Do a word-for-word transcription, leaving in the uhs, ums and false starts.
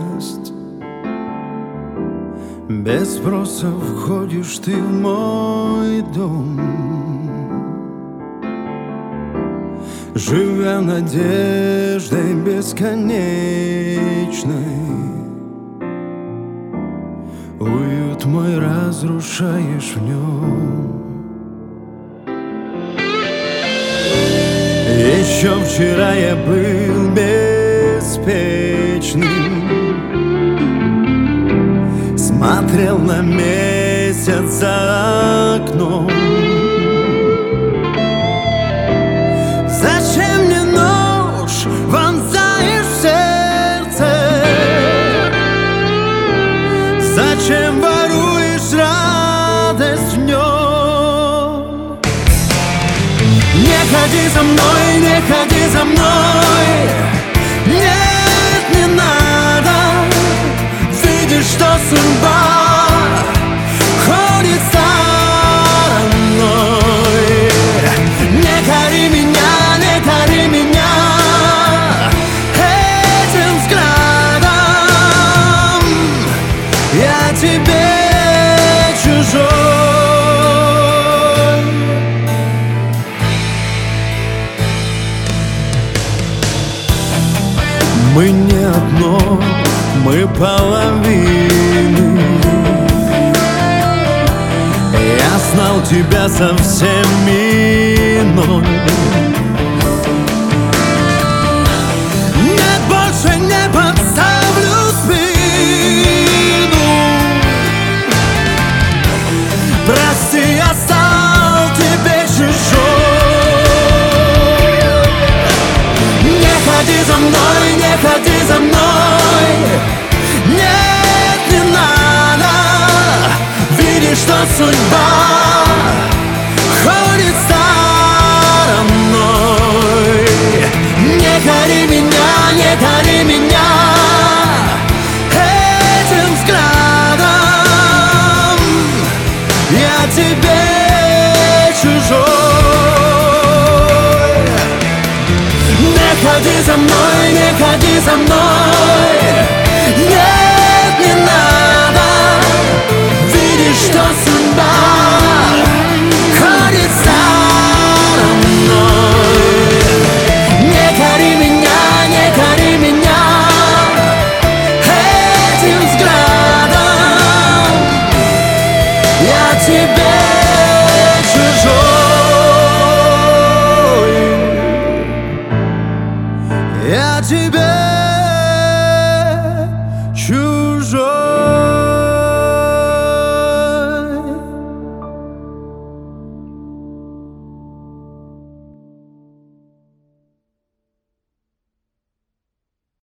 напасть. Без спроса входишь ты в мой дом, живя надеждой бесконечной. Уют мой разрушаешь в нем. Еще вчера я был беспечным, смотрел на месяц за окном. Зачем мне нож вонзаешь в сердце? Зачем воруешь радость в нем? Не ходи за мной, не ходи за мной. Нет, не надо. Видишь, что судьба ходит стороной. Не кори меня, не кори меня этим взглядом. Я тебе чужой. Мы не одно, мы половины. Я знал тебя совсем иной. Нет, больше не подставлю спину. Прости, я стал тебе чужой. Не ходи за мной, не ходи за мной. Нет, не надо. Видишь, что судьба ходит стороной. Не кори меня, не кори меня этим взглядом. Я тебе чужой. Не ходи за мной, не ходи за мной.